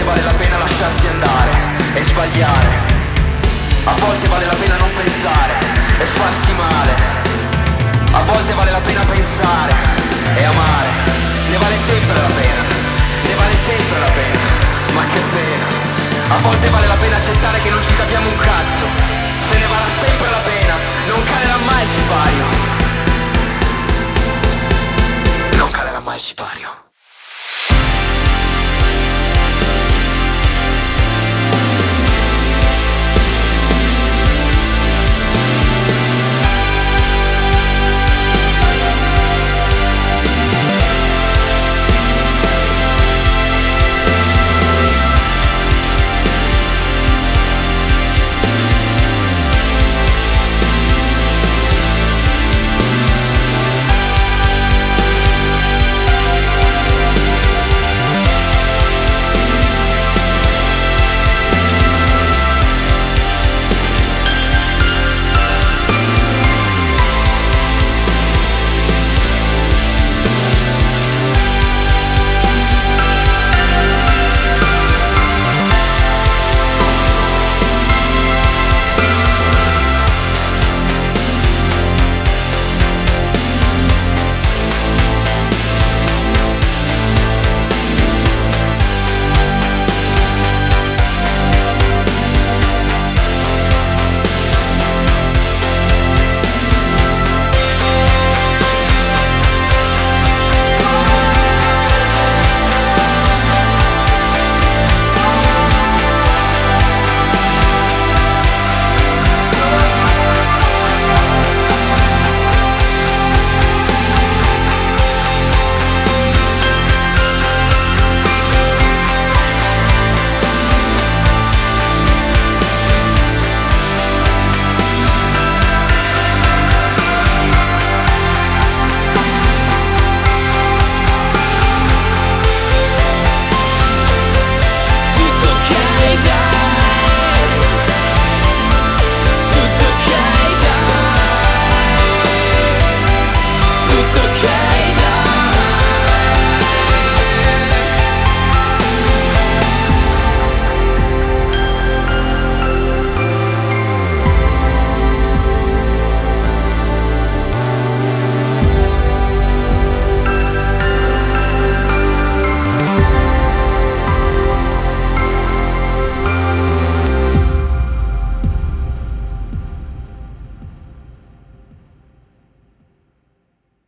vale la pena lasciarsi andare e sbagliare. A volte vale la pena non pensare e farsi male. A volte vale la pena pensare e amare. Ne vale sempre la pena, ne vale sempre la pena. Ma che pena. A volte vale la pena accettare che non ci capiamo un cazzo. Se ne vale sempre la pena, non calerà mai il sipario. Non calerà mai il sipario.